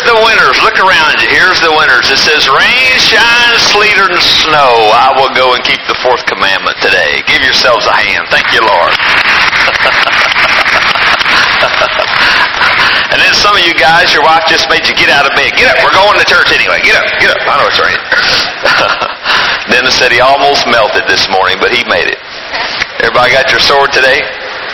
here's the winners. Look around you. Here's the winners. It says, rain, shine, sleet, or snow, I will go and keep the fourth commandment today. Give yourselves a hand. Thank you, Lord. And then some of you guys, your wife just made you get out of bed. Get up. We're going to church anyway. Get up. Get up. I know it's raining. Dennis said he almost melted this morning, but he made it. Everybody got your sword today?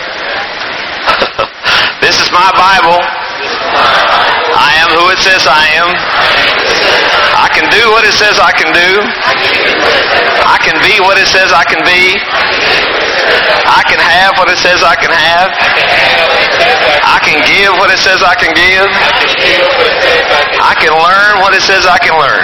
This is my Bible. I am who it says I am. I can do what it says I can do. I can be what it says I can be. I can have what it says I can have. I can give what it says I can give. I can learn what it says I can learn.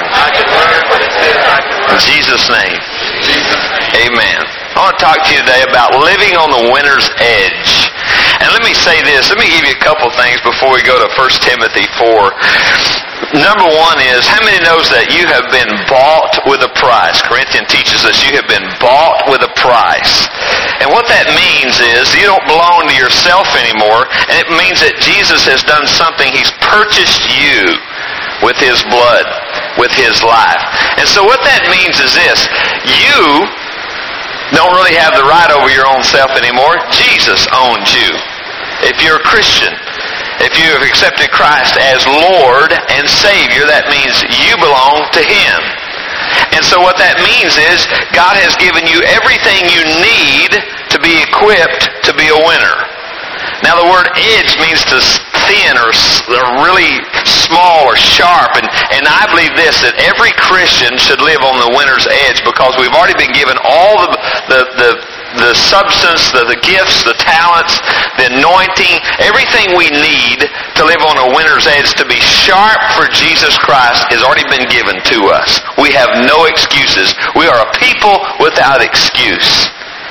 In Jesus' name. Amen. I want to talk to you today about living on the winner's edge. And let me say this. Let me give you a couple things before we go to 1 Timothy 4. Number one is, how many knows that you have been bought with a price? Corinthians teaches us you have been bought with a price. And what that means is you don't belong to yourself anymore, and it means that Jesus has done something. He's purchased you with His blood, with His life. And so what that means is this. You don't really have the right over your own self anymore. Jesus owns you. If you're a Christian, if you have accepted Christ as Lord and Savior, that means you belong to Him. And so what that means is God has given you everything you need to be equipped to be a winner. Now the word edge means to thin or really small or sharp. And I believe this, that every Christian should live on the winner's edge, because we've already been given all the substance, the gifts, the talents, the anointing, everything we need to live on a winner's edge, to be sharp for Jesus Christ, has already been given to us. We have no excuses. We are a people without excuse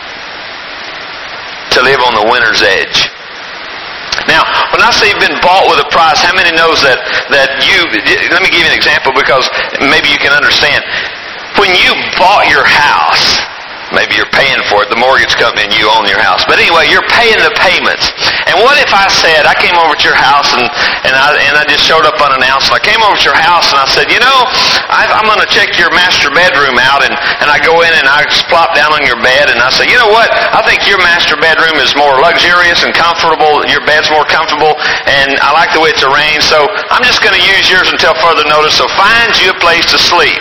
to live on the winner's edge. Now, when I say you've been bought with a price, how many knows that you, let me give you an example because maybe you can understand. When you bought your house, maybe you're paying for it, the mortgage company, and you own your house. But anyway, you're paying the payments. And what if I said, I came over to your house and I just showed up unannounced. I came over to your house and I said, you know, I'm going to check your master bedroom out. And I go in and I just plop down on your bed and I say, you know what, I think your master bedroom is more luxurious and comfortable. Your bed's more comfortable and I like the way it's arranged. So I'm just going to use yours until further notice. So find you a place to sleep.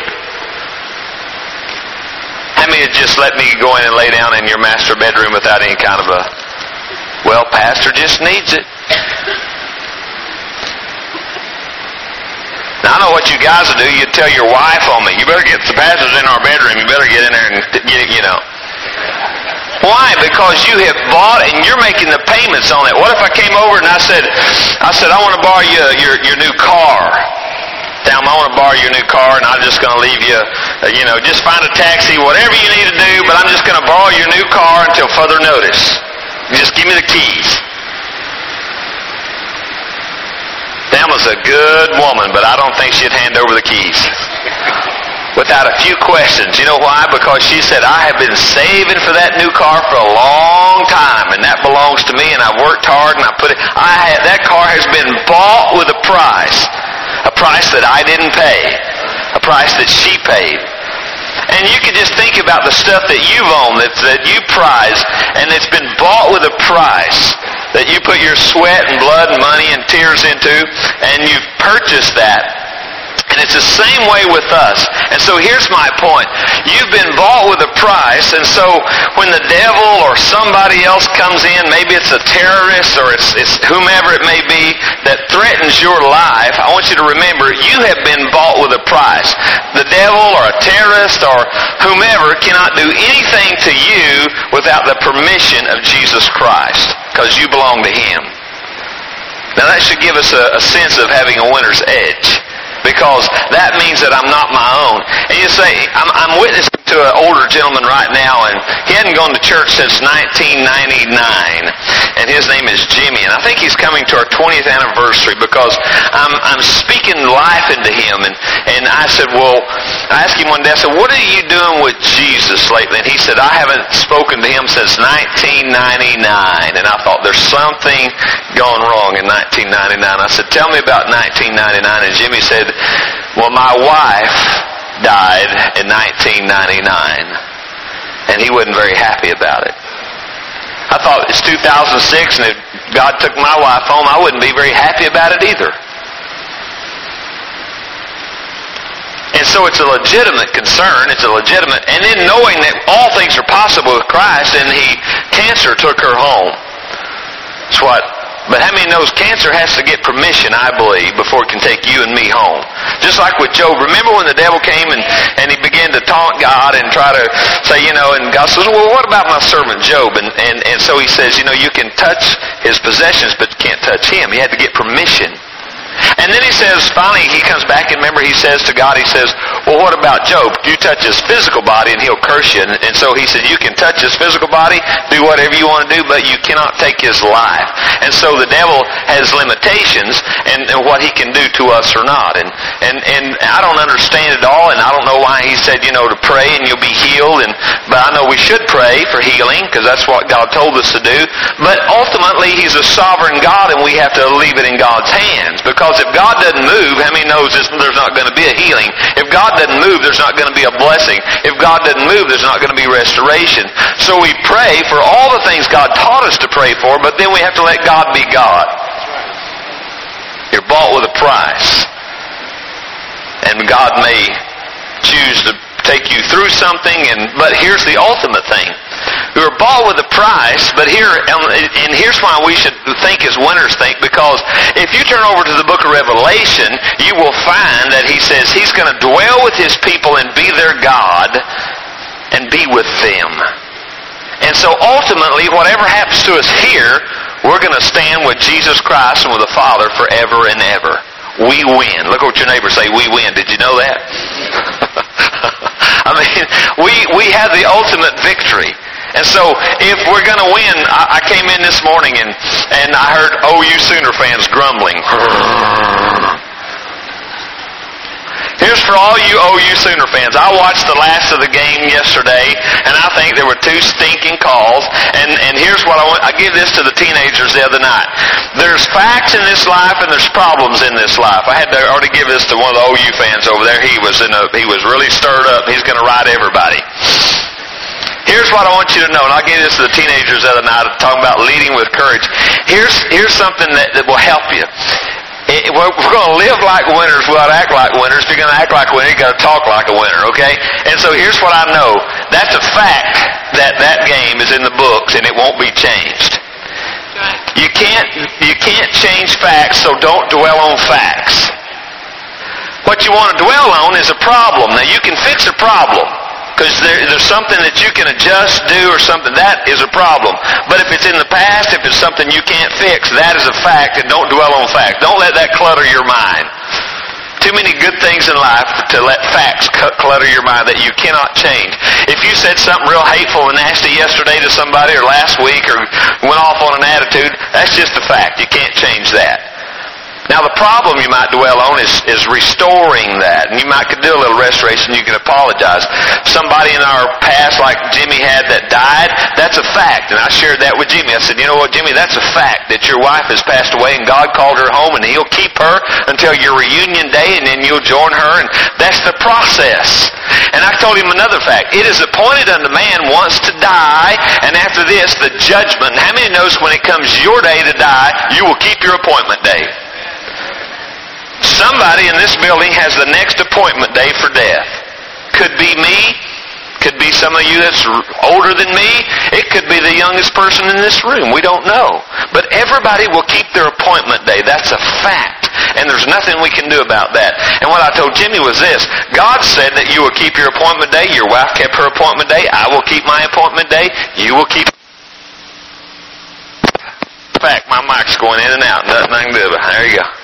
How many would just let me go in and lay down in your master bedroom without any kind of a, well, pastor just needs it. Now, I know what you guys would do. You'd tell your wife on me, you better get, the pastor's in our bedroom, you better get in there and get it, you know. Why? Because you have bought and you're making the payments on it. What if I came over and I said, I want to borrow you your new car. Down, I want to borrow your new car, and I'm just going to leave you, just find a taxi, whatever you need to do, but I'm just going to borrow your new car until further notice. Just give me the keys. Thelma's a good woman, but I don't think she'd hand over the keys without a few questions. You know why? Because she said, I have been saving for that new car for a long time, and that belongs to me, and I've worked hard, and that car has been bought with a price. A price that I didn't pay. A price that she paid. And you can just think about the stuff that you've owned, that you prize, and it's been bought with a price, that you put your sweat and blood and money and tears into, and you've purchased that. And it's the same way with us. And so here's my point. You've been bought with a price, and so when the devil or somebody else comes in, maybe it's a terrorist or it's whomever it may be that threatens your life, I want you to remember, you have been bought with a price. The devil or a terrorist or whomever cannot do anything to you without the permission of Jesus Christ, because you belong to Him. Now that should give us a sense of having a winner's edge, because that means that I'm not my own. And you say, I'm witnessing to to an older gentleman right now, and he hadn't gone to church since 1999, and his name is Jimmy, and I think he's coming to our 20th anniversary because I'm speaking life into him, and I said, well, I asked him one day, I said, what are you doing with Jesus lately? And he said, I haven't spoken to him since 1999, and I thought, there's something gone wrong in 1999. I said, tell me about 1999, and Jimmy said, well, my wife died in 1999, and he wasn't very happy about it. I thought it's 2006, and if God took my wife home, I wouldn't be very happy about it either. And so it's a legitimate concern. It's a legitimate, and then knowing that all things are possible with Christ, and cancer took her home. That's what. But how many knows cancer has to get permission, I believe, before it can take you and me home? Just like with Job. Remember when the devil came and he began to taunt God and try to say, and God says, well, what about my servant Job? And so he says, you can touch his possessions, but you can't touch him. He had to get permission. And then he says, finally, he comes back, and remember, he says to God, he says, well, what about Job? You touch his physical body, and he'll curse you. And so he said, you can touch his physical body, do whatever you want to do, but you cannot take his life. And so the devil has limitations and what he can do to us or not. And I don't understand it all, and I don't know why he said, to pray and you'll be healed. But I know we should pray for healing, because that's what God told us to do. But ultimately, he's a sovereign God, and we have to leave it in God's hands. Because if God doesn't move, how many knows there's not going to be a healing? If God doesn't move, there's not going to be a blessing. If God doesn't move, there's not going to be restoration. So we pray for all the things God taught us to pray for, but then we have to let God be God. You're bought with a price. And God may choose to take you through something, but here's the ultimate thing. We were bought with a price, but here's why we should think as winners think, because if you turn over to the book of Revelation, you will find that he says he's going to dwell with his people and be their God and be with them. And so ultimately, whatever happens to us here, we're going to stand with Jesus Christ and with the Father forever and ever. We win. Look what your neighbor say, we win. Did you know that? I mean, we have the ultimate victory. And so, if we're going to win, I came in this morning and I heard OU Sooner fans grumbling. Here's for all you OU Sooner fans. I watched the last of the game yesterday, and I think there were 2 stinking calls. And here's what I give this to the teenagers the other night. There's facts in this life, and there's problems in this life. I had to already give this to one of the OU fans over there. He was really stirred up. He's going to ride everybody. Here's what I want you to know, and I gave this to the teenagers the other night, talking about leading with courage. Here's something that will help you. We're going to live like winners. We ought to act like winners. If you're going to act like a winner, you've got to talk like a winner, okay? And so here's what I know. That's a fact that game is in the books, and it won't be changed. You can't change facts, so don't dwell on facts. What you want to dwell on is a problem. Now, you can fix a problem, because there's something that you can adjust, do, or something. That is a problem. But if it's in the past, if it's something you can't fix, that is a fact, and don't dwell on facts. Don't let that clutter your mind. Too many good things in life to let facts clutter your mind that you cannot change. If you said something real hateful and nasty yesterday to somebody, or last week, or went off on an attitude, that's just a fact. You can't change that. Now, the problem you might dwell on is restoring that. And you might could do a little restoration. You can apologize. Somebody in our past, like Jimmy had, that died, that's a fact. And I shared that with Jimmy. I said, you know what, Jimmy, that's a fact that your wife has passed away and God called her home and He'll keep her until your reunion day and then you'll join her. And that's the process. And I told him another fact. It is appointed unto man once to die, and after this, the judgment. And how many knows when it comes your day to die, you will keep your appointment day? Somebody in this building has the next appointment day for death. Could be me. Could be some of you that's older than me. It could be the youngest person in this room. We don't know. But everybody will keep their appointment day. That's a fact. And there's nothing we can do about that. And what I told Jimmy was this. God said that you will keep your appointment day. Your wife kept her appointment day. I will keep my appointment day. You will keep... In fact, my mic's going in and out. Nothing I can do about it. There you go.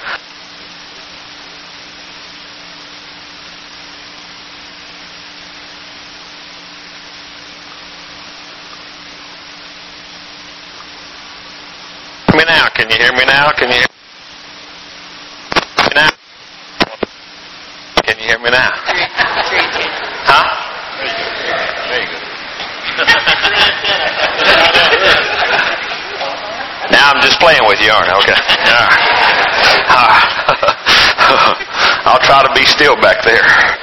Can you hear me now? Can you hear me now? Can you hear me now? Huh? There you go. Now I'm just playing with you, aren't I? Okay. I'll try to be still back there.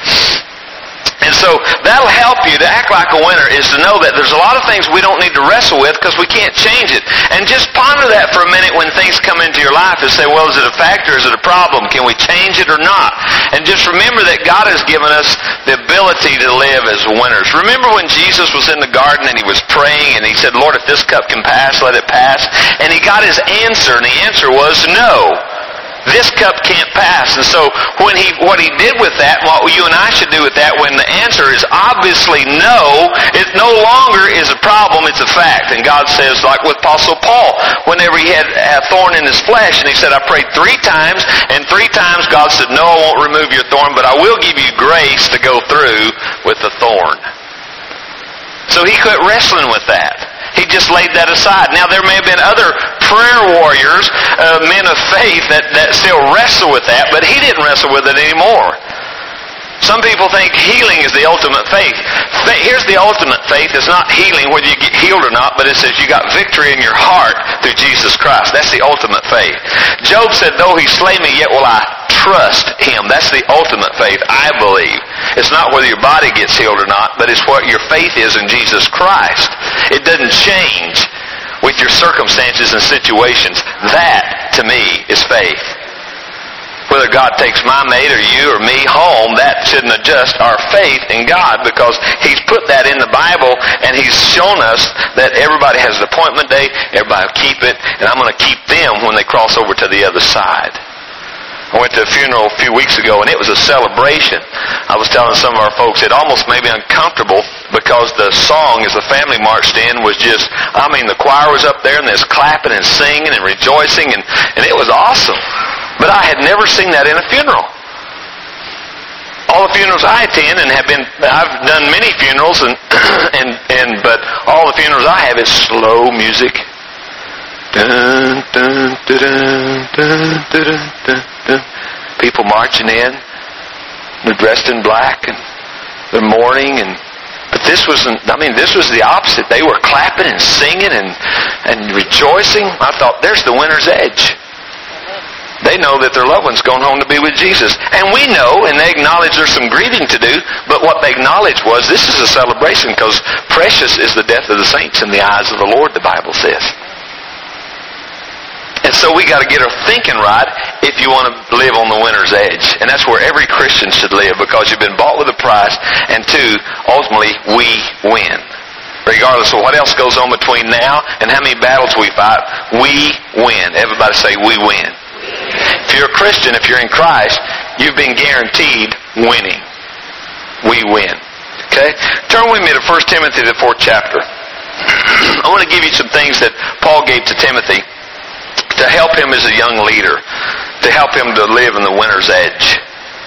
And so that'll help you to act like a winner, is to know that there's a lot of things we don't need to wrestle with because we can't change it. And just ponder that for a minute when things come into your life and say, well, is it a factor? Is it a problem? Can we change it or not? And just remember that God has given us the ability to live as winners. Remember when Jesus was in the garden and he was praying and he said, Lord, if this cup can pass, let it pass. And he got his answer, and the answer was no. This cup can't pass. And so what he did with that, what you and I should do with that, when the answer is obviously no, it no longer is a problem, it's a fact. And God says, like with Apostle Paul, whenever he had a thorn in his flesh, and he said, I prayed 3 times, and 3 times God said, no, I won't remove your thorn, but I will give you grace to go through with the thorn. So he quit wrestling with that. He just laid that aside. Now, there may have been other prayer warriors, men of faith, that still wrestle with that, but he didn't wrestle with it anymore. Some people think healing is the ultimate faith. Here's the ultimate faith. It's not healing whether you get healed or not, but it says you got victory in your heart through Jesus Christ. That's the ultimate faith. Job said, though he slay me, yet will I trust him. That's the ultimate faith, I believe. It's not whether your body gets healed or not, but it's what your faith is in Jesus Christ. It doesn't change with your circumstances and situations. That, to me, is faith. Whether God takes my mate or you or me home, that shouldn't adjust our faith in God, because He's put that in the Bible and He's shown us that everybody has an appointment day, everybody will keep it, and I'm going to keep them when they cross over to the other side. I went to a funeral a few weeks ago, and it was a celebration. I was telling some of our folks, it almost made me uncomfortable because the song as the family marched in was just, the choir was up there and there's clapping and singing and rejoicing, and it was awesome. But I had never seen that in a funeral. All the funerals I attend, and I've done many funerals, but all the funerals I have is slow music. Dun, dun, dun, dun, dun, dun, dun. People marching in, they're dressed in black, and they're mourning, but this was the opposite. They were clapping and singing and rejoicing. I thought, there's the winner's edge. They know that their loved one's gone home to be with Jesus. And we know, and they acknowledge there's some grieving to do, but what they acknowledge was this is a celebration because precious is the death of the saints in the eyes of the Lord, the Bible says. And so we got to get our thinking right if you want to live on the winner's edge. And that's where every Christian should live, because you've been bought with a price, and 2, ultimately, we win. Regardless of what else goes on between now and how many battles we fight, we win. Everybody say, we win. If you're a Christian, if you're in Christ, you've been guaranteed winning. We win. Okay? Turn with me to 1 Timothy, the 4th chapter. I want to give you some things that Paul gave to Timothy to help him as a young leader, to help him to live in the winner's edge.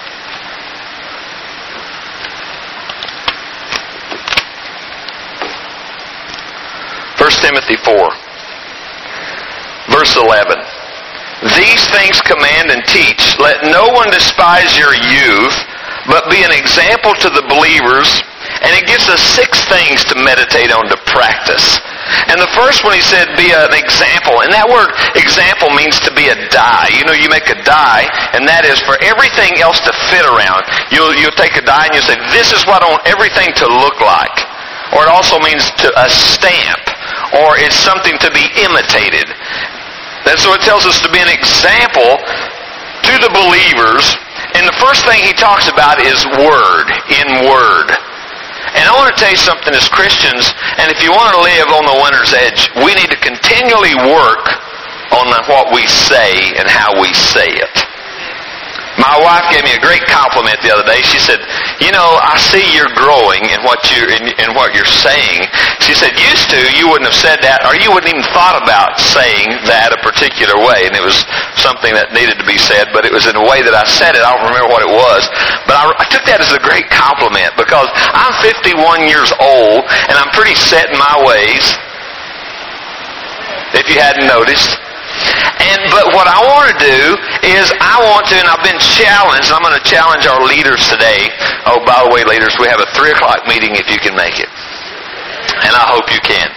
First Timothy 4, verse 11. These things command and teach. Let no one despise your youth, but be an example to the believers. And it gives us 6 things to meditate on, to practice. And the first one he said, be an example. And that word example means to be a die. You make a die, and that is for everything else to fit around. You'll take a die and you'll say, this is what I want everything to look like. Or it also means a stamp. Or it's something to be imitated. And so it tells us to be an example to the believers. And the first thing he talks about is word, in word. And I want to tell you something as Christians, and if you want to live on the winner's edge, we need to continually work on what we say and how we say it. My wife gave me a great compliment the other day. She said, I see you're growing in what you're saying. She said, used to, you wouldn't have said that, or you wouldn't even thought about saying that a particular way. And it was something that needed to be said, but it was in a way that I said it. I don't remember what it was. But I took that as a great compliment, because I'm 51 years old, and I'm pretty set in my ways, if you hadn't noticed. But what I want to do is and I've been challenged, and I'm going to challenge our leaders today. Oh, by the way, leaders, we have a 3 o'clock meeting if you can make it. And I hope you can.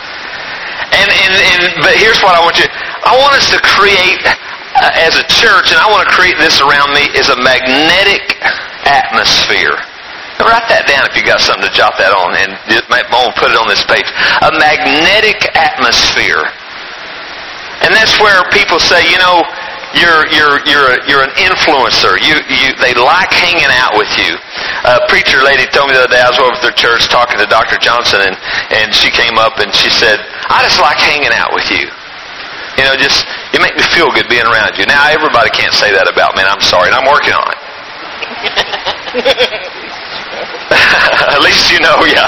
But here's what I want us to create as a church, and I want to create this around me, is a magnetic atmosphere. Now write that down if you got something to jot that on, and put it on this page. A magnetic atmosphere. And that's where people say, you're an influencer. They like hanging out with you. A preacher lady told me the other day, I was over at their church talking to Dr. Johnson, and she came up and she said, I just like hanging out with you. You make me feel good being around you. Now, everybody can't say that about me, and I'm sorry, and I'm working on it. At least you know, yeah.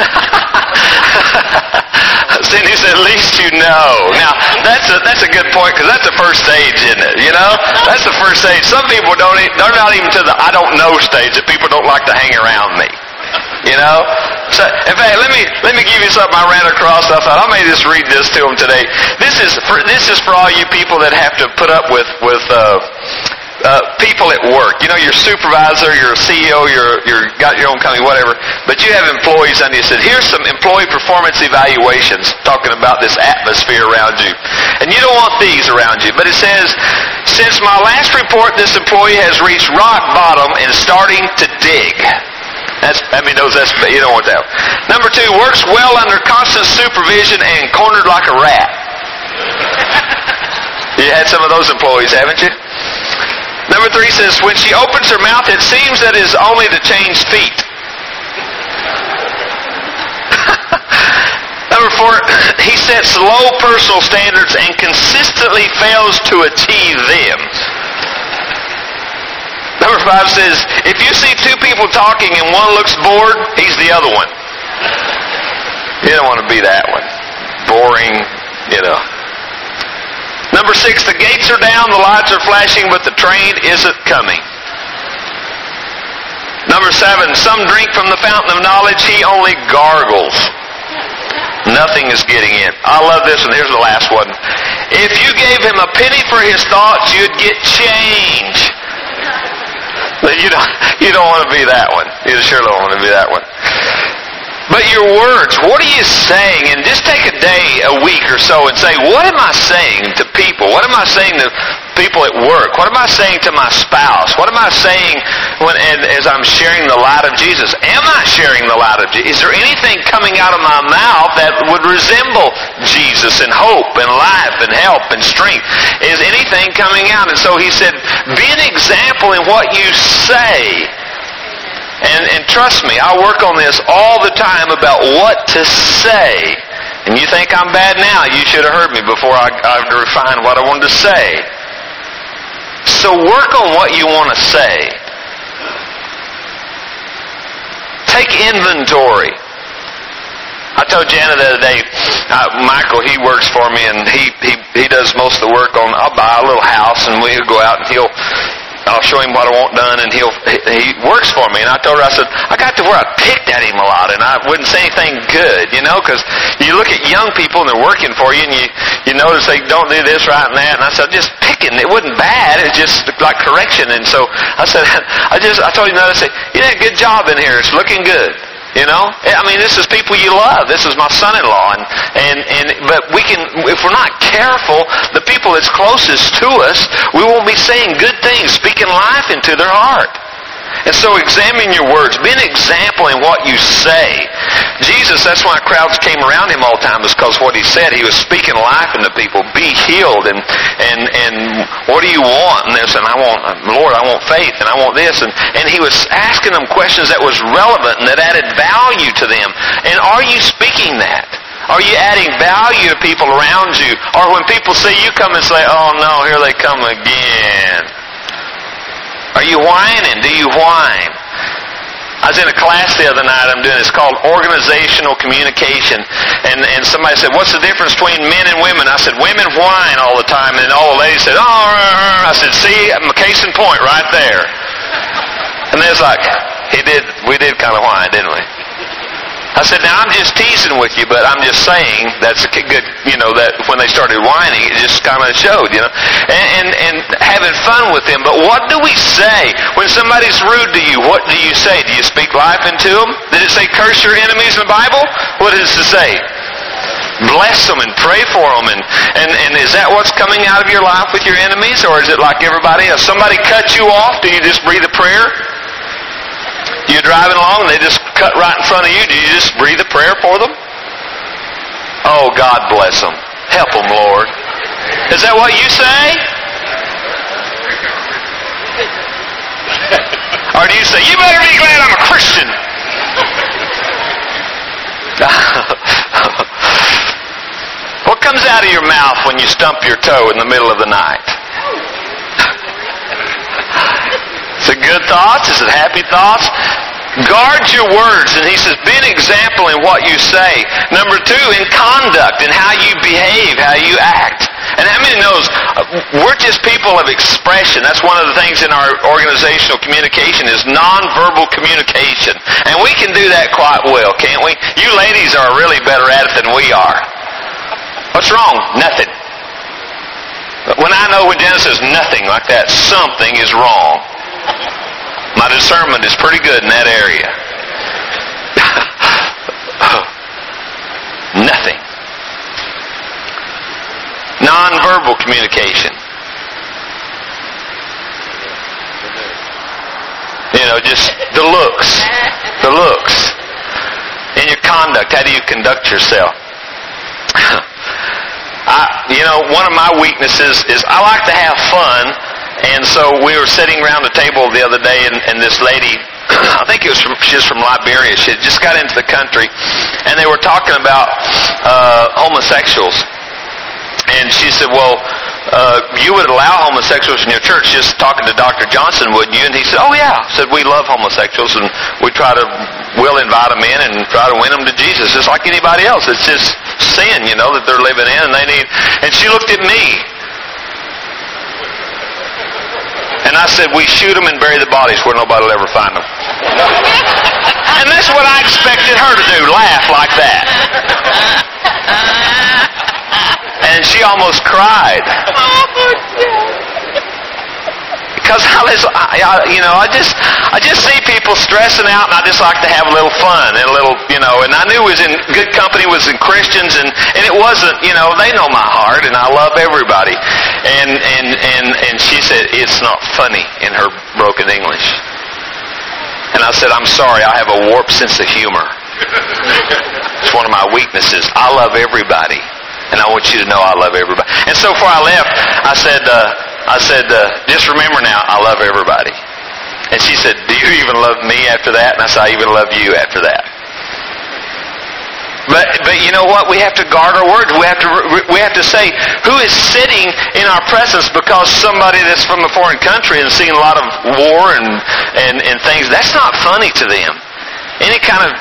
Cindy said, at least you know. Now, that's a good point, because that's the first stage, isn't it? That's the first stage. Some people they're not even to the I don't know stage, that people don't like to hang around me. So, in fact, let me give you something I ran across. I thought I may just read this to them today. This is for all you people that have to put up with people at work. Your supervisor, your CEO, you're got your own company, whatever. But you have employees, and you said, here's some employee performance evaluations talking about this atmosphere around you. And you don't want these around you. But it says, since my last report, this employee has reached rock bottom and starting to dig. You don't want that. Number 2, works well under constant supervision and cornered like a rat. You had some of those employees, haven't you? Number 3 says, when she opens her mouth, it seems that it is only to change feet. Number 4, he sets low personal standards and consistently fails to achieve them. Number 5 says, if you see 2 people talking and one looks bored, he's the other one. You don't want to be that one. Boring, Number 6, the gates are down, the lights are flashing, but the train isn't coming. Number 7, some drink from the fountain of knowledge, he only gargles. Nothing is getting in. I love this one. Here's the last one. If you gave him a penny for his thoughts, you'd get change. But you don't want to be that one. You sure don't want to be that one. But your words, what are you saying? And just take a day, a week or so, and say, what am I saying to people? What am I saying to people at work? What am I saying to my spouse? What am I saying as I'm sharing the light of Jesus? Am I sharing the light of Jesus? Is there anything coming out of my mouth that would resemble Jesus and hope and life and help and strength? Is anything coming out? And so he said, be an example in what you say. And trust me, I work on this all the time about what to say. And you think I'm bad now, you should have heard me before I refined what I wanted to say. So work on what you want to say. Take inventory. I told Jana the other day, Michael, he works for me, and he does most of the work on, I'll buy a little house, and we'll go out, and I'll show him what I want done, and he works for me. And I told her, I said, I got to where I picked at him a lot, and I wouldn't say anything good, because you look at young people, and they're working for you, and you notice they don't do this right and that, and I said, just picking. It wasn't bad, it was just like correction. And so I said, I told him that, I said, you did a good job in here, it's looking good. This is people you love. This is my son-in-law, but we can, if we're not careful, the people that's closest to us, we won't be saying good things, speaking life into their heart. And so examine your words. Be an example in what you say. Jesus, that's why crowds came around him all the time, is because what he said, he was speaking life into people. Be healed, and what do you want? And they said, Lord, I want faith, and I want this. And he was asking them questions that was relevant and that added value to them. And are you speaking that? Are you adding value to people around you? Or when people see you come and say, oh no, here they come again. Are you whining? Do you whine? I was in a class the other night I'm doing. It's called Organizational Communication. And somebody said, what's the difference between men and women? I said, women whine all the time. And all the ladies said, oh, I said, see, case in point right there. And there's like, we did kind of whine, didn't we? I said, now I'm just teasing with you, but I'm just saying that's a good, that when they started whining, it just kind of showed, and having fun with them. But what do we say when somebody's rude to you? What do you say? Do you speak life into them? Did it say curse your enemies in the Bible? What does it say? Bless them and pray for them. And is that what's coming out of your life with your enemies? Or is it like everybody else? Somebody cuts you off, do you just breathe a prayer? You're driving along and they just cut right in front of you. Do you just breathe a prayer for them? Oh, God bless them. Help them, Lord. Is that what you say? Or do you say, you better be glad I'm a Christian? What comes out of your mouth when you stump your toe in the middle of the night? Is it good thoughts? Is it happy thoughts? Guard your words. And he says, be an example in what you say. Number 2, in conduct, in how you behave, how you act. And how many knows we're just people of expression? That's one of the things in our organizational communication is nonverbal communication. And we can do that quite well, can't we? You ladies are really better at it than we are. What's wrong? Nothing. When I know when Janice says nothing like that, something is wrong. My discernment is pretty good in that area. Nothing. Nonverbal communication. Just the looks. The looks. In your conduct, how do you conduct yourself? One of my weaknesses is I like to have fun. And so we were sitting around the table the other day, and this lady, I think she's from Liberia. She had just got into the country, and they were talking about homosexuals. And she said, well, you would allow homosexuals in your church, just talking to Dr. Johnson, wouldn't you? And he said, oh yeah. I said, we love homosexuals, and we'll invite them in and try to win them to Jesus, just like anybody else. It's just sin, that they're living in, and they need. And she looked at me. And I said, we shoot them and bury the bodies where nobody will ever find them. And that's what I expected her to do, laugh like that. And she almost cried. Because I just see people stressing out, and I just like to have a little fun and a little, and I knew it was in good company, was in Christians, and it wasn't, they know my heart, and I love everybody. And she said, it's not funny, in her broken English. And I said, I'm sorry, I have a warped sense of humor. It's one of my weaknesses. I love everybody, and I want you to know I love everybody. And so before I left, I said, just remember now, I love everybody. And she said, do you even love me after that? And I said, I even love you after that. But you know what? We have to guard our words. We have to say who is sitting in our presence, because somebody that's from a foreign country and seeing a lot of war and things, that's not funny to them. Any kind of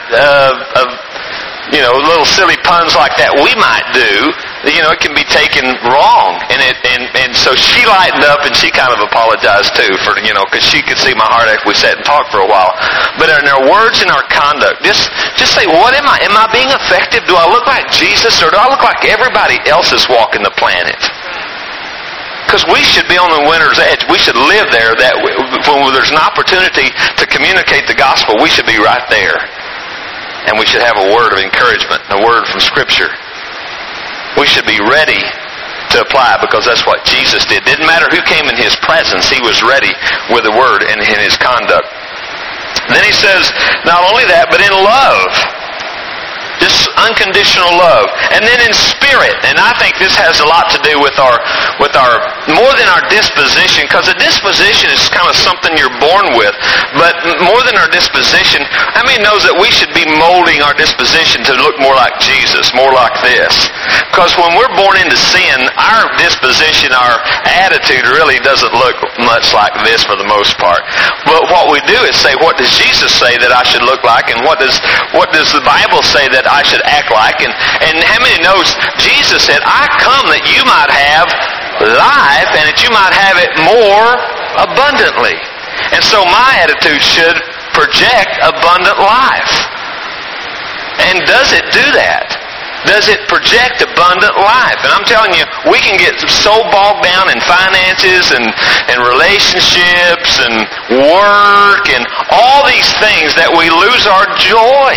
little silly puns like that we might do, it can be taken wrong. And so she lightened up, and she kind of apologized too for, because she could see my heart after we sat and talked for a while. But in our words and our conduct, just say, what am I? Am I being effective? Do I look like Jesus, or do I look like everybody else is walking the planet? Because we should be on the winner's edge. We should live there. That when there's an opportunity to communicate the gospel, we should be right there. And we should have a word of encouragement, a word from Scripture. We should be ready to apply, because that's what Jesus did. Didn't matter who came in His presence, He was ready with the word and in His conduct. Then He says, not only that, but in love. Just unconditional love. And then in spirit. And I think this has a lot to do with our more than our disposition, because a disposition is kind of something you're born with. But more than our disposition, how many knows that we should be molding our disposition to look more like Jesus, more like this? Because when we're born into sin, our disposition, our attitude really doesn't look much like this for the most part. But what we do is say, what does Jesus say that I should look like? And what does the Bible say that I should act like? And how many knows Jesus said, I come that you might have life, and that you might have it more abundantly. And so my attitude should project abundant life. And does it do that? Does it project abundant life? And I'm telling you, we can get so bogged down in finances and relationships and work and all these things that we lose our joy.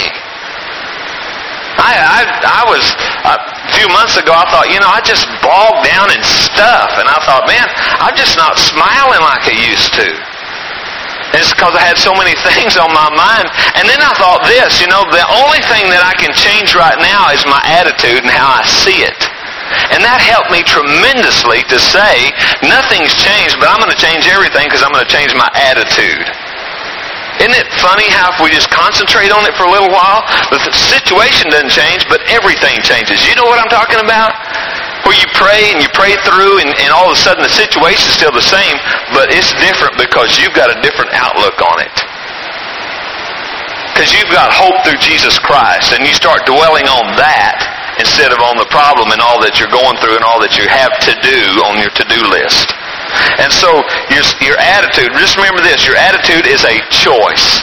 I was, a few months ago, I thought, I just bogged down in stuff. And I thought, man, I'm just not smiling like I used to. And it's because I had so many things on my mind. And then I thought this, the only thing that I can change right now is my attitude and how I see it. And that helped me tremendously to say, nothing's changed, but I'm going to change everything because I'm going to change my attitude. Isn't it funny how if we just concentrate on it for a little while, the situation doesn't change, but everything changes. You know what I'm talking about? Where you pray and you pray through and all of a sudden the situation's still the same, but it's different because you've got a different outlook on it. Because you've got hope through Jesus Christ, and you start dwelling on that instead of on the problem and all that you're going through and all that you have to do on your to-do list. And so your attitude, just remember this, your attitude is a choice.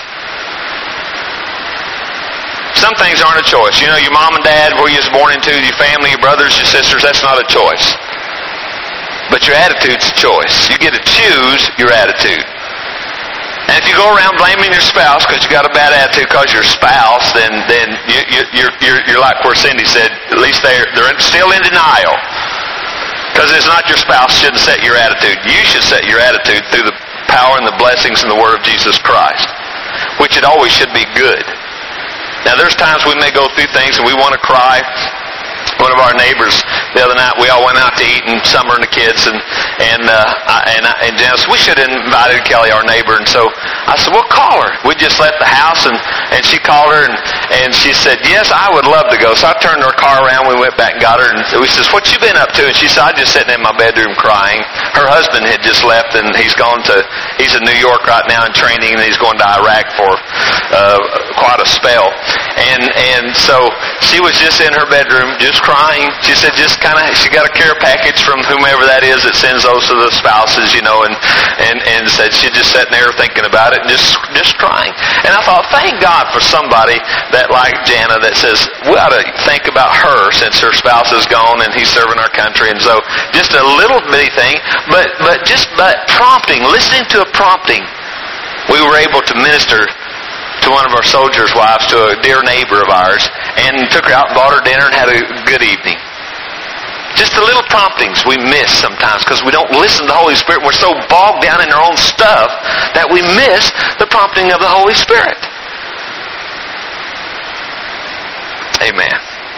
Some things aren't a choice. Your mom and dad, where you was born into, your family, your brothers, your sisters, that's not a choice. But your attitude's a choice. You get to choose your attitude. And if you go around blaming your spouse because you got a bad attitude because your spouse, then you're like where Cindy said, at least they're still in denial. Because it's not your spouse shouldn't set your attitude. You should set your attitude through the power and the blessings and the Word of Jesus Christ, which it always should be good. Now, there's times we may go through things and we want to cry. One of our neighbors the other night, we all went out to eat in summer and the kids, and Janice, we should have invited Kelly, our neighbor. And so I said, well, call her. We just left the house, and she called her, and she said, yes, I would love to go. So I turned our car around, we went back and got her, and we said, what you been up to? And she said, I'm just sitting in my bedroom crying. Her husband had just left, and he's in New York right now in training, and he's going to Iraq for quite a spell. And so she was just in her bedroom, just crying. She said she got a care package from whomever that is that sends those to the spouses, and said she just sitting there thinking about it and just crying. And I thought, thank God for somebody that like Jana that says, we ought to think about her since her spouse is gone and he's serving our country. And so just a little bitty thing, but prompting, listening to a prompting, we were able to minister to one of our soldiers' wives, to a dear neighbor of ours, and took her out and bought her dinner and had a good evening. Just the little promptings we miss sometimes because we don't listen to the Holy Spirit. We're so bogged down in our own stuff that we miss the prompting of the Holy Spirit. Amen.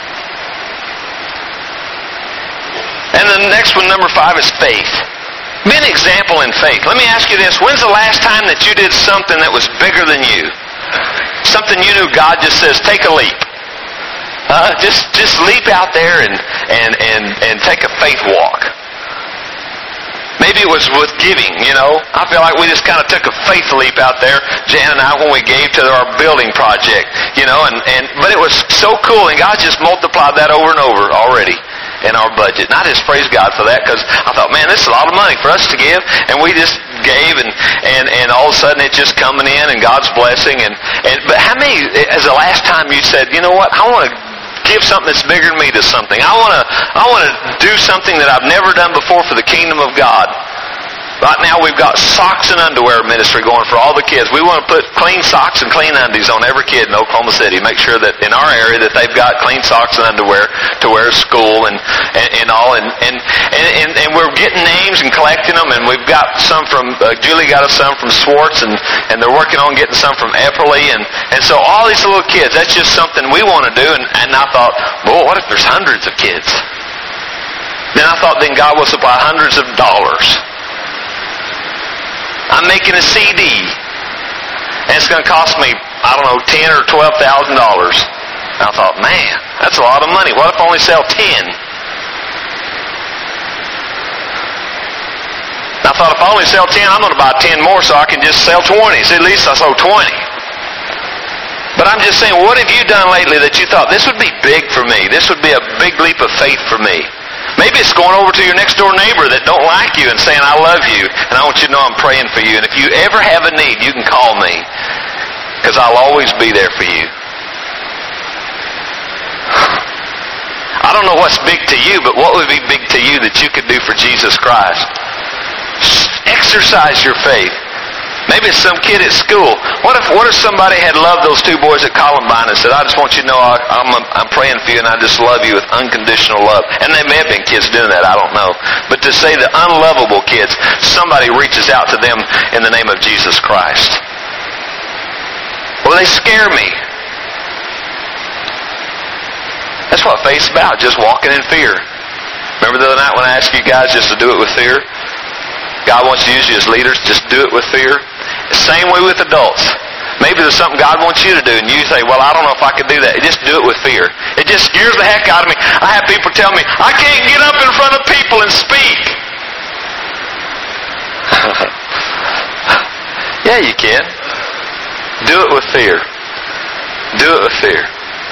And the next one, number 5, is faith. Be an example in faith. Let me ask you this. When's the last time that you did something that was bigger than you? Something you knew God just says, take a leap. Just leap out there and take a faith walk. Maybe it was with giving, I feel like we just kind of took a faith leap out there, Jan and I, when we gave to our building project, but it was so cool, and God just multiplied that over and over already in our budget. And I just praise God for that, because I thought, man, this is a lot of money for us to give, and we just gave, and all of a sudden it's just coming in, and God's blessing, but how many, as the last time you said, you know what, I want to give something that's bigger than me to something. I want to do something that I've never done before for the kingdom of God. Right now we've got socks and underwear ministry going for all the kids. We want to put clean socks and clean undies on every kid in Oklahoma City. Make sure that in our area that they've got clean socks and underwear to wear to school and all. And we're getting names and collecting them. And we've got some from Julie got us some from Swartz, and they're working on getting some from Epperly. And so all these little kids, that's just something we want to do. And I thought, well, what if there's hundreds of kids? Then I thought, then God will supply hundreds of dollars. I'm making a CD, and it's going to cost me, $10,000 or $12,000. I thought, man, that's a lot of money. What if I only sell 10? I thought, if I only sell 10, I'm going to buy 10 more so I can just sell 20. So at least I sold 20. But I'm just saying, what have you done lately that you thought, this would be big for me? This would be a big leap of faith for me. Maybe it's going over to your next door neighbor that don't like you and saying, I love you, and I want you to know I'm praying for you. And if you ever have a need, you can call me, because I'll always be there for you. I don't know what's big to you, but what would be big to you that you could do for Jesus Christ? Exercise your faith. Maybe it's some kid at school. What if somebody had loved those two boys at Columbine and said, I just want you to know I'm praying for you and I just love you with unconditional love. And they may have been kids doing that, I don't know. But to say the unlovable kids, somebody reaches out to them in the name of Jesus Christ. Well, they scare me. That's what faith's about, just walking in fear. Remember the other night when I asked you guys just to do it with fear? God wants to use you as leaders, just do it with fear. The same way with adults. Maybe there's something God wants you to do, and you say, well, I don't know if I could do that. Just do it with fear. It just scares the heck out of me. I have people tell me, I can't get up in front of people and speak. Yeah, you can. Do it with fear. Do it with fear.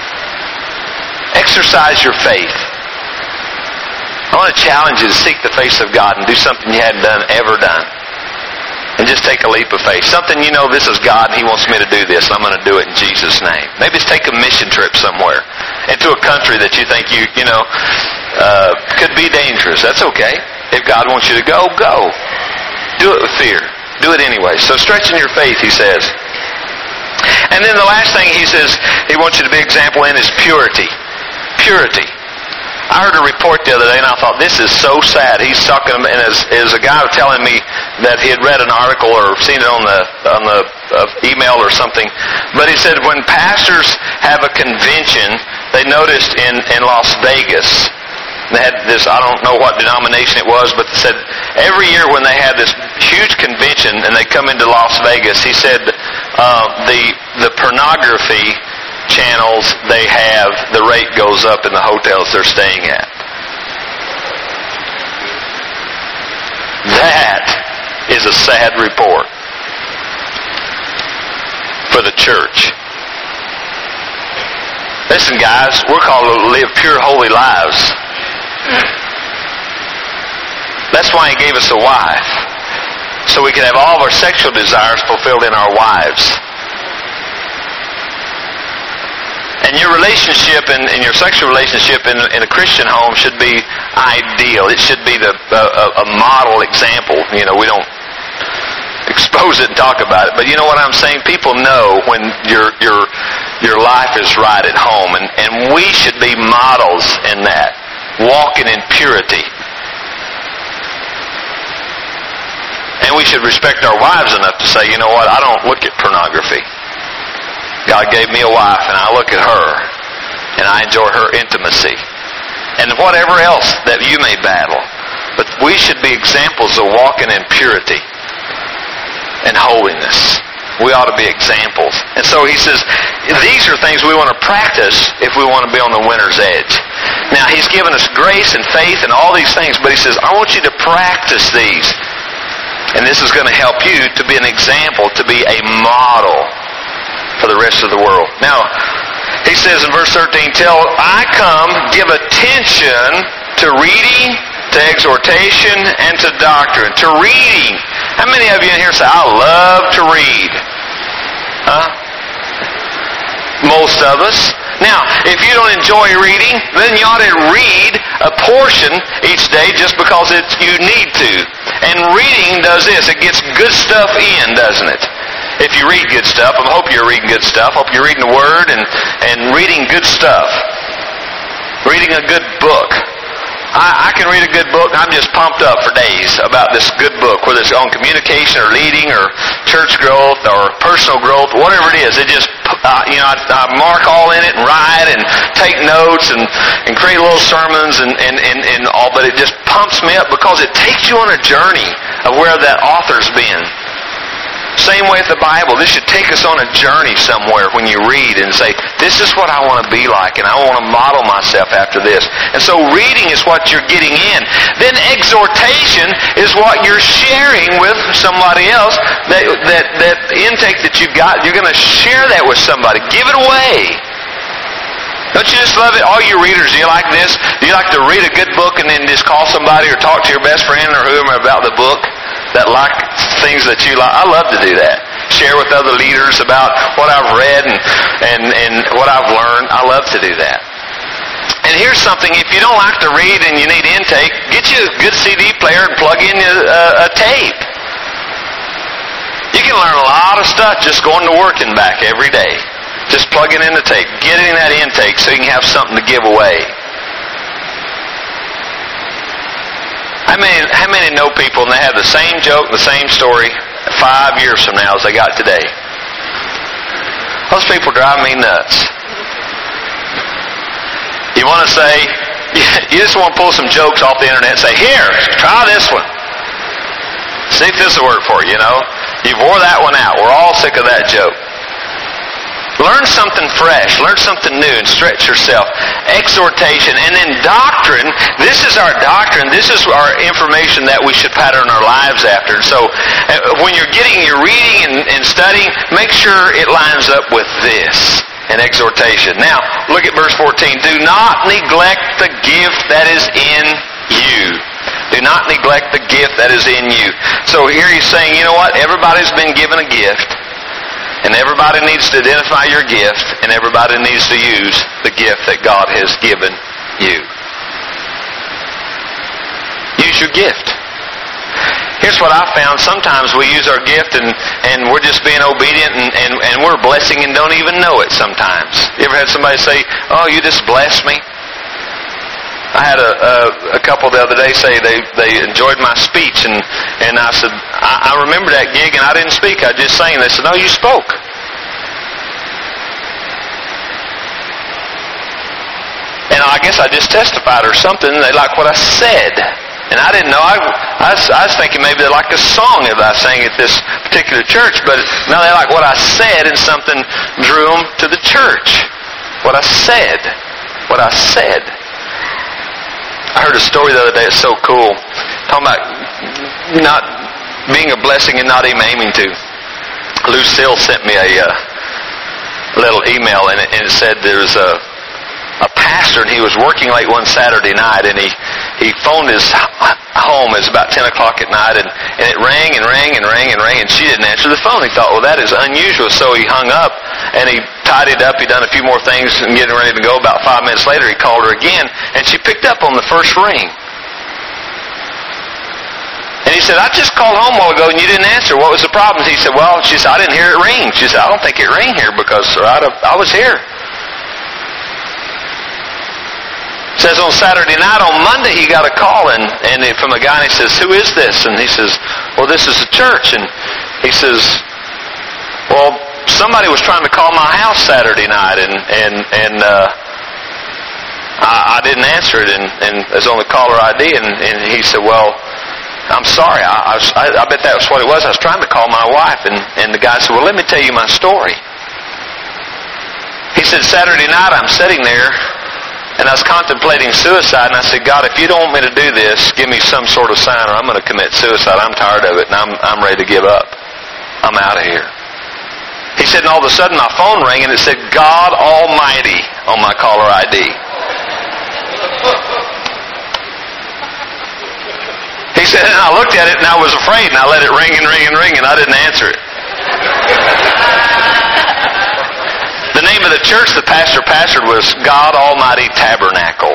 Exercise your faith. I want to challenge you to seek the face of God and do something you hadn't ever done. And just take a leap of faith. Something you know, this is God and He wants me to do this, and I'm going to do it in Jesus' name. Maybe it's take a mission trip somewhere into a country that you think could be dangerous. That's okay. If God wants you to go, go. Do it with fear. Do it anyway. So stretching your faith, he says. And then the last thing he says he wants you to be example in is purity. Purity. I heard a report the other day, and I thought, this is so sad. He's talking, and as a guy was telling me that he had read an article or seen it on the email or something. But he said when pastors have a convention, they noticed in Las Vegas, they had this, I don't know what denomination it was, but they said every year when they had this huge convention and they come into Las Vegas, he said the pornography channels they have, the rate goes up in the hotels they're staying at. That is a sad report for the church. Listen, guys, we're called to live pure, holy lives. That's why He gave us a wife, so we could have all of our sexual desires fulfilled in our wives. And your relationship and your sexual relationship in a Christian home should be ideal. It should be a model example. You know, we don't expose it and talk about it, but you know what I'm saying? People know when your life is right at home, and we should be models in that, walking in purity. And we should respect our wives enough to say, you know what? I don't look at pornography. God gave me a wife, and I look at her, and I enjoy her intimacy. And whatever else that you may battle. But we should be examples of walking in purity and holiness. We ought to be examples. And so he says, these are things we want to practice if we want to be on the winner's edge. Now, he's given us grace and faith and all these things, but he says, I want you to practice these. And this is going to help you to be an example, to be a model for the rest of the world. Now, he says in verse 13, till I come, give attention to reading, to exhortation, and to doctrine. To reading. How many of you in here say, I love to read? Huh? Most of us. Now, if you don't enjoy reading, then you ought to read a portion each day just because you need to. And reading does this. It gets good stuff in, doesn't it? If you read good stuff, I hope you're reading good stuff. I hope you're reading the Word and reading good stuff. Reading a good book. I can read a good book, and I'm just pumped up for days about this good book, whether it's on communication or leading or church growth or personal growth, whatever it is. It just, I mark all in it and write and take notes and create little sermons and all, but it just pumps me up because it takes you on a journey of where that author's been. Same way with the Bible. This should take us on a journey somewhere when you read and say, this is what I want to be like, and I want to model myself after this. And so reading is what you're getting in. Then exhortation is what you're sharing with somebody else. That intake that you've got, you're going to share that with somebody. Give it away. Don't you just love it? All you readers, do you like this? Do you like to read a good book and then just call somebody or talk to your best friend or whoever about the book? That like things that you like. I love to do that. Share with other leaders about what I've read and what I've learned. I love to do that. And here's something, if you don't like to read and you need intake, get you a good CD player and plug in a tape. You can learn a lot of stuff just going to work and back every day. Just plugging in the tape, getting that intake so you can have something to give away. How many know people and they have the same joke, the same story 5 years from now as they got today? Those people drive me nuts. You want to say, you just want to pull some jokes off the internet and say, here, try this one. See if this will work for you, You've wore that one out. We're all sick of that joke. Learn something fresh. Learn something new and stretch yourself. Exhortation. And then doctrine. This is our doctrine. This is our information that we should pattern our lives after. So when you're reading and studying, make sure it lines up with this. And exhortation. Now, look at verse 14. Do not neglect the gift that is in you. Do not neglect the gift that is in you. So here he's saying, you know what? Everybody's been given a gift. And everybody needs to identify your gift. And everybody needs to use the gift that God has given you. Use your gift. Here's what I found. Sometimes we use our gift and we're just being obedient and we're blessing and don't even know it sometimes. You ever had somebody say, oh, you just blessed me? I had a couple the other day say they enjoyed my speech and I said, I remember that gig and I didn't speak. I just sang. They said, no, you spoke. And I guess I just testified or something. They like what I said. And I didn't know. I was thinking maybe they like a song if I sang at this particular church, but no, they like what I said, and something drew them to the church. What I said. What I said. I heard a story the other day. It's so cool. Talking about not being a blessing and not even aiming to. Lucille sent me a little email, and it said there's a pastor, and he was working late one Saturday night, and he phoned his home. It was about 10 o'clock at night, and it rang and rang and rang and rang, and she didn't answer the phone. He thought, well, that is unusual, so he hung up, and he tidied up. He'd done a few more things and getting ready to go. About 5 minutes later, he called her again, and she picked up on the first ring. And he said, I just called home a while ago, and you didn't answer. What was the problem? He said, well, she said, I didn't hear it ring. She said, I don't think it rang here because I was here. Says on Saturday night, on Monday he got a call and from a guy, and he says, who is this? And he says, well, this is the church. And he says, well, somebody was trying to call my house Saturday night and I didn't answer it and it was on the caller ID and he said, well, I'm sorry, I bet that was what it was. I was trying to call my wife and the guy said, well, let me tell you my story. He said, Saturday night I'm sitting there and I was contemplating suicide, and I said, God, if you don't want me to do this, give me some sort of sign or I'm going to commit suicide. I'm tired of it, and I'm ready to give up. I'm out of here. He said, and all of a sudden my phone rang, and it said, God Almighty on my caller ID. He said, and I looked at it, and I was afraid, and I let it ring and ring and ring, and I didn't answer it. The name of the church the pastor pastored was God Almighty Tabernacle.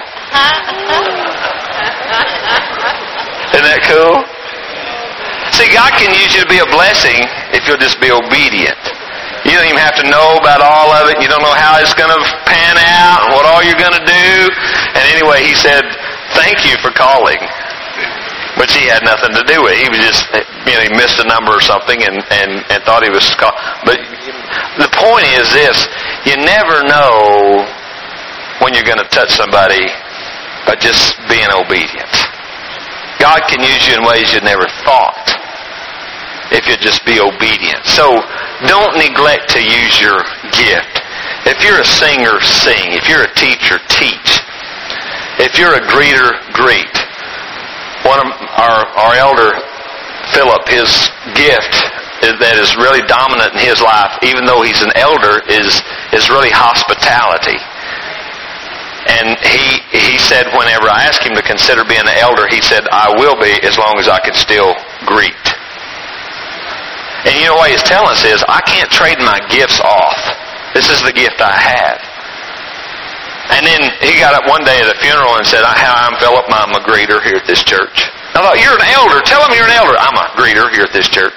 Isn't that cool? See, God can use you to be a blessing if you'll just be obedient. You don't even have to know about all of it. You don't know how it's going to pan out and what all you're going to do. And anyway, he said, thank you for calling. Which he had nothing to do with. He was just, he missed a number or something and thought he was called. But the point is this, you never know when you're going to touch somebody by just being obedient. God can use you in ways you never thought if you just be obedient. So don't neglect to use your gift. If you're a singer, sing. If you're a teacher, teach. If you're a greeter, greet. One of our elder, Philip, his gift that is really dominant in his life, even though he's an elder, is really hospitality. And he said whenever I asked him to consider being an elder, he said, I will be as long as I can still greet. And you know what he's telling us is, I can't trade my gifts off. This is the gift I have. And then he got up one day at a funeral and said, "Hi, I'm Philip. I'm a greeter here at this church." I thought, "You're an elder. Tell him you're an elder." "I'm a greeter here at this church."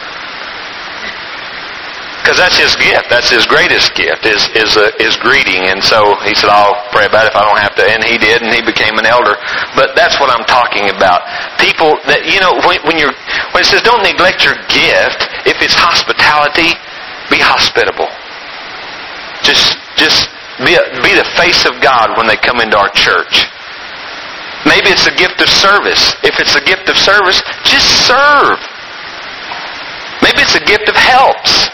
Because that's his gift. That's his greatest gift, is greeting. And so he said, "I'll pray about it if I don't have to." And he did, and he became an elder. But that's what I'm talking about. People that, when it says don't neglect your gift, if it's hospitality, be hospitable. Just be the face of God when they come into our church. Maybe it's a gift of service. If it's a gift of service, just serve. Maybe it's a gift of helps.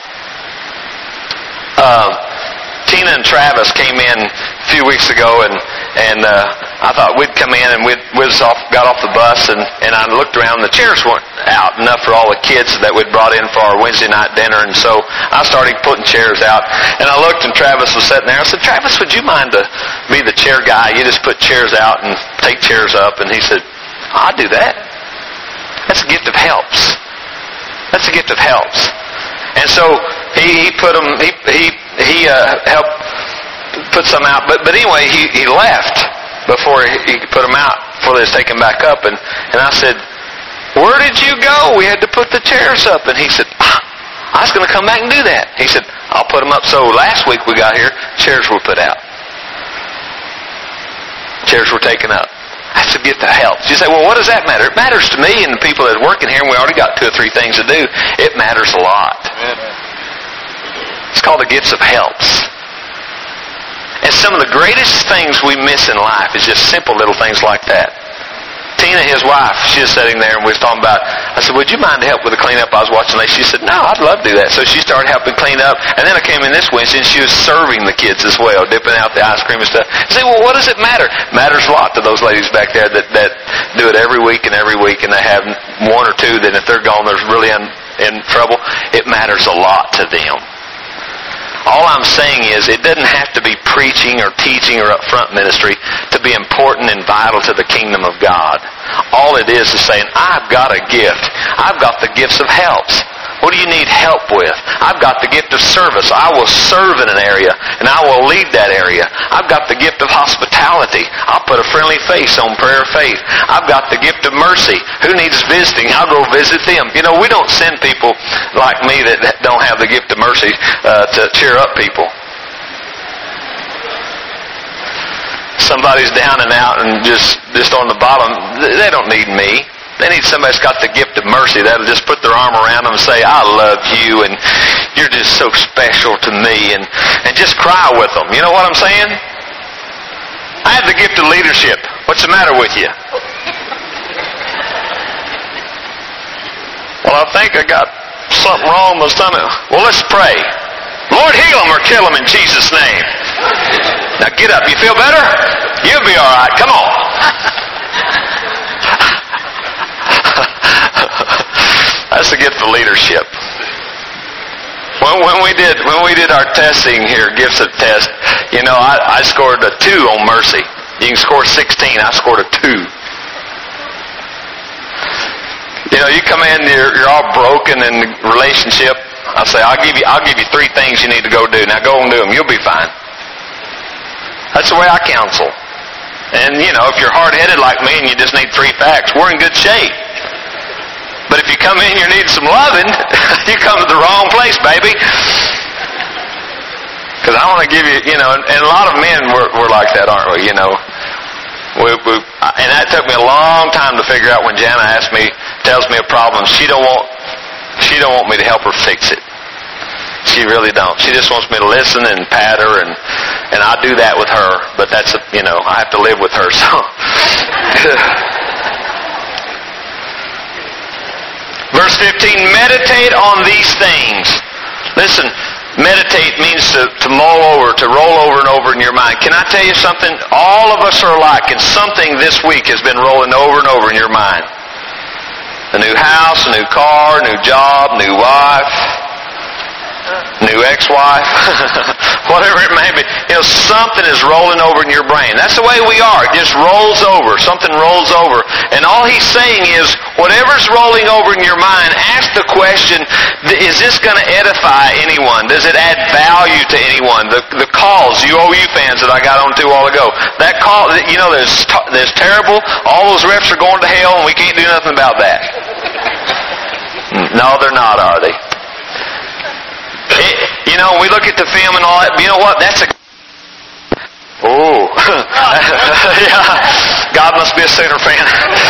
Tina and Travis came in a few weeks ago, and I thought we'd come in and we got off the bus, and I looked around. The chairs weren't out enough for all the kids that we'd brought in for our Wednesday night dinner, and so I started putting chairs out. And I looked, and Travis was sitting there. I said, "Travis, would you mind to be the chair guy? You just put chairs out and take chairs up." And he said, "I'll do that." That's a gift of helps. That's a gift of helps. And so he put them. He helped put some out. But anyway, he left before he put them out, before they was taken back up. And I said, "Where did you go? We had to put the chairs up." And he said, "I was going to come back and do that." He said, "I'll put them up." So last week we got here, chairs were put out. Chairs were taken up. That's a gift that helps. You say, "Well, what does that matter?" It matters to me and the people that are working here, and we already got 2 or 3 things to do. It matters a lot. It's called the gifts of helps. And some of the greatest things we miss in life is just simple little things like that. Tina, his wife, she was sitting there and we was talking about, I said, "Would you mind to help with the cleanup?" I was watching that. She said, "No, I'd love to do that." So she started helping clean up. And then I came in this Wednesday and she was serving the kids as well, dipping out the ice cream and stuff. I say, "Well, what does it matter?" It matters a lot to those ladies back there that do it every week, and they have 1 or 2 that if they're gone, they're really in trouble. It matters a lot to them. All I'm saying is it doesn't have to be preaching or teaching or upfront ministry to be important and vital to the kingdom of God. All it is saying, "I've got a gift. I've got the gifts of helps. What do you need help with? I've got the gift of service. I will serve in an area, and I will lead that area. I've got the gift of hospitality. I'll put a friendly face on prayer of faith. I've got the gift of mercy. Who needs visiting? I'll go visit them." We don't send people like me that don't have the gift of mercy to cheer up people. Somebody's down and out and just on the bottom, they don't need me. They need somebody that's got the gift of mercy that'll just put their arm around them and say, "I love you, and you're just so special to me," and just cry with them. You know what I'm saying? I have the gift of leadership. What's the matter with you? "Well, I think I got something wrong with my stomach." Well, let's pray. "Lord, heal them or kill them in Jesus' name." Now get up. You feel better? You'll be all right. Come on. That's the gift of leadership. When we did our testing here, gifts of test, I scored a 2 on mercy. You can score 16. I scored a 2. You come in, you're all broken in relationship. I say, I'll give you 3 things you need to go do. Now go and do them. You'll be fine. That's the way I counsel. And if you're hard-headed like me and you just need 3 facts, we're in good shape. But if you come in, you need some loving, you come to the wrong place, baby. Because I want to give you, and a lot of men we're like that, aren't we? And that took me a long time to figure out when Jana tells me a problem. She don't want me to help her fix it. She really don't. She just wants me to listen and pat her, and I do that with her. But that's I have to live with her. So. Verse 15, meditate on these things. Listen, meditate means to mull over, to roll over and over in your mind. Can I tell you something? All of us are alike, and something this week has been rolling over and over in your mind. A new house, a new car, new job, new wife, new ex-wife, whatever it may be. Something is rolling over in your brain. That's the way we are. It just rolls over. Something rolls over. And all he's saying is, whatever's rolling over in your mind, ask the question, is this going to edify anyone? Does it add value to anyone? The calls, you OU fans that I got on to a while ago, that call, there's terrible. All those refs are going to hell and we can't do nothing about that. No, they're not, are they? We look at the film and all that, you know what? That's a... Oh. Yeah. God must be a Sooner fan.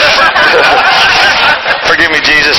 Forgive me, Jesus.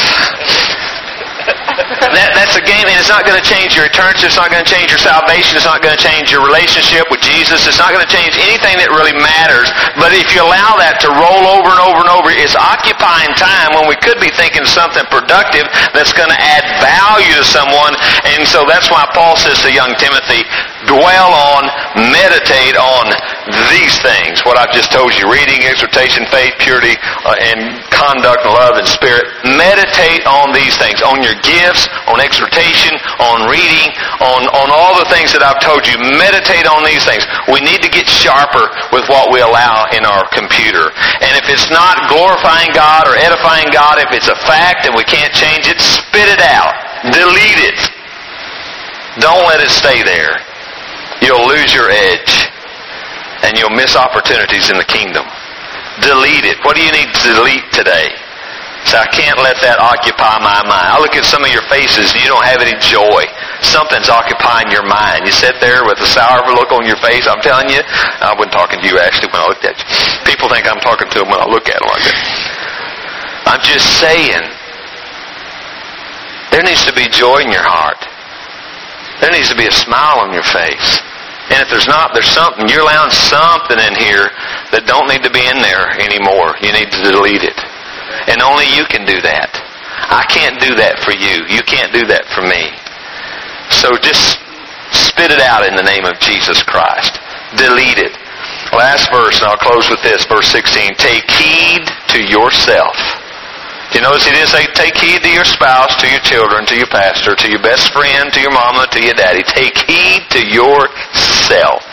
That's a game, and it's not going to change your eternity. It's not going to change your salvation. It's not going to change your relationship with Jesus. It's not going to change anything that really matters. But if you allow that to roll over and over and over, it's occupying time when we could be thinking something productive that's going to add value to someone. And so that's why Paul says to young Timothy, dwell on, meditate on these things. What I've just told you, reading, exhortation, faith, purity, and conduct, and love, and spirit. Meditate on these things, on your gifts, on exhortation, on reading, on all the things that I've told you. Meditate on these things. We need to get sharper with what we allow in our computer. And if it's not glorifying God or edifying God, if it's a fact and we can't change it, spit it out. Delete it. Don't let it stay there. You'll lose your edge. And you'll miss opportunities in the kingdom. Delete it. What do you need to delete today? So I can't let that occupy my mind. I look at some of your faces and you don't have any joy. Something's occupying your mind. You sit there with a sour look on your face. I'm telling you, I wasn't talking to you actually when I looked at you. People think I'm talking to them when I look at them like that. I'm just saying, there needs to be joy in your heart. There needs to be a smile on your face. And if there's not, there's something. You're allowing something in here that don't need to be in there anymore. You need to delete it. And only you can do that. I can't do that for you. You can't do that for me. So just spit it out in the name of Jesus Christ. Delete it. Last verse, and I'll close with this, verse 16. Take heed to yourself. You notice he didn't say take heed to your spouse, to your children, to your pastor, to your best friend, to your mama, to your daddy. Take heed to yourself.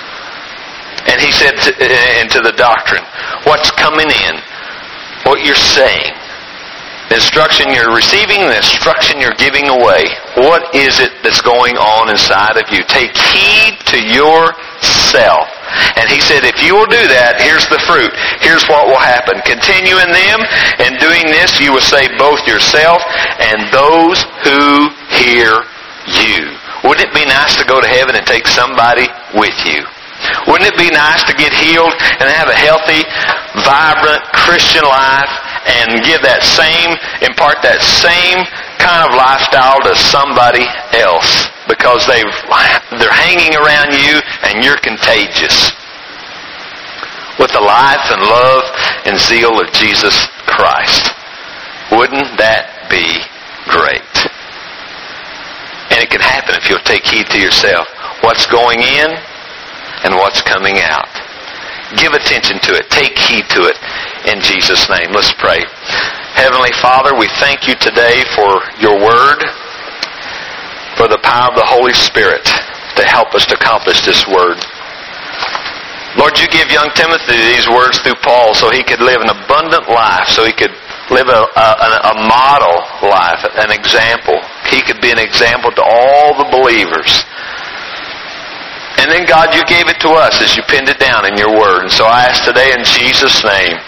And he said into the doctrine, what's coming in, what you're saying, the instruction you're receiving, the instruction you're giving away. What is it that's going on inside of you? Take heed to yourself. And he said, if you will do that, here's the fruit. Here's what will happen. Continue in them, and doing this, you will save both yourself and those who hear you. Wouldn't it be nice to go to heaven and take somebody with you? Wouldn't it be nice to get healed and have a healthy, vibrant Christian life and impart that same kind of lifestyle to somebody else? Because they're hanging around you and you're contagious with the life and love and zeal of Jesus Christ. Wouldn't that be great? And it can happen if you'll take heed to yourself. What's going in and what's coming out. Give attention to it. Take heed to it in Jesus' name. Let's pray. Heavenly Father, we thank you today for your word, for the power of the Holy Spirit to help us to accomplish this word. Lord, you give young Timothy these words through Paul so he could live an abundant life, so he could live a model life, an example. He could be an example to all the believers. And then, God, you gave it to us as you pinned it down in your word. And so I ask today in Jesus' name,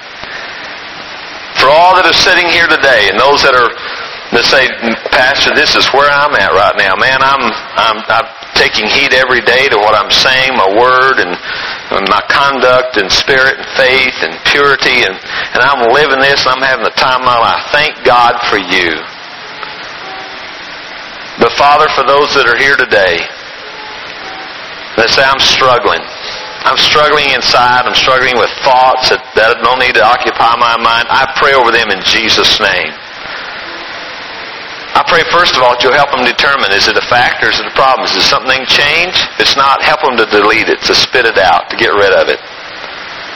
for all that are sitting here today and those that say, Pastor, this is where I'm at right now. Man, I'm taking heed every day to what I'm saying, my word and my conduct and spirit and faith and purity, and I'm living this and I'm having the time of my life. Thank God for you. But Father, for those that are here today, that say, I'm struggling. I'm struggling inside. I'm struggling with thoughts that don't need to occupy my mind. I pray over them in Jesus' name. I pray, first of all, that you'll help them determine, is it a fact or is it a problem? Is it something change? If it's not, help them to delete it, to spit it out, to get rid of it.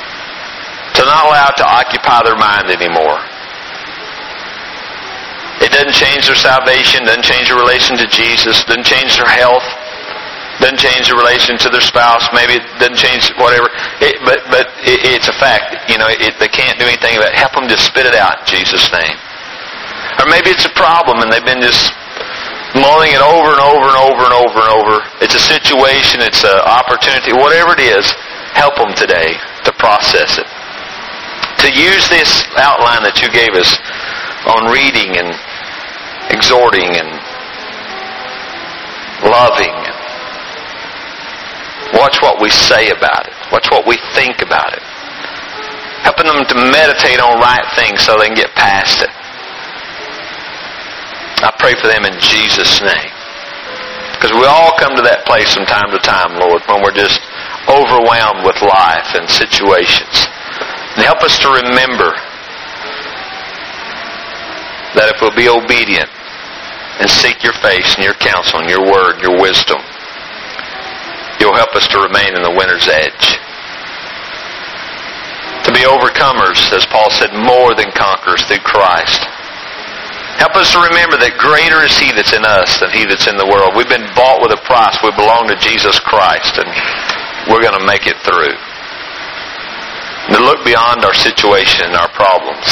To not allow it to occupy their mind anymore. It doesn't change their salvation, doesn't change their relation to Jesus, doesn't change their health, doesn't change their relation to their spouse. Maybe it doesn't change whatever. But it's a fact. They can't do anything about it. Help them just spit it out in Jesus' name. Or maybe it's a problem and they've been just mulling it over and over and over and over and over. It's a situation, it's an opportunity, whatever it is, help them today to process it. To use this outline that you gave us on reading and exhorting and loving. Watch what we say about it. Watch what we think about it. Helping them to meditate on right things so they can get past it. I pray for them in Jesus' name. Because we all come to that place from time to time, Lord, when we're just overwhelmed with life and situations. And help us to remember that if we'll be obedient and seek your face and your counsel and your word and your wisdom, you'll help us to remain in the winner's edge. To be overcomers, as Paul said, more than conquerors through Christ. Help us to remember that greater is He that's in us than he that's in the world. We've been bought with a price. We belong to Jesus Christ, and we're going to make it through. To look beyond our situation and our problems.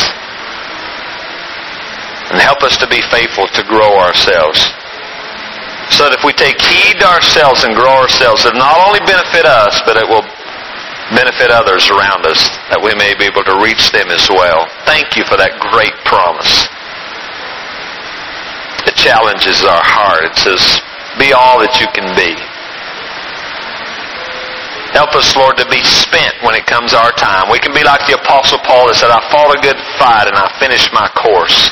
And help us to be faithful to grow ourselves. So that if we take heed to ourselves and grow ourselves, it'll not only benefit us, but it will benefit others around us, that we may be able to reach them as well. Thank you for that great promise. It challenges our heart. It says, be all that you can be. Help us, Lord, to be spent when it comes our time. We can be like the Apostle Paul that said, I fought a good fight and I finished my course.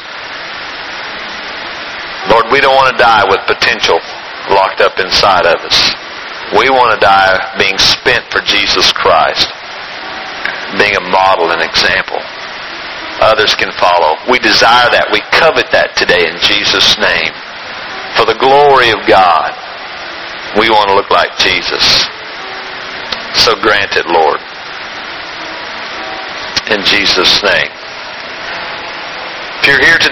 Lord, we don't want to die with potential locked up inside of us. We want to die being spent for Jesus Christ, being a model and example. Others can follow. We desire that. We covet that today in Jesus' name. For the glory of God, we want to look like Jesus. So grant it, Lord. In Jesus' name. If you're here today,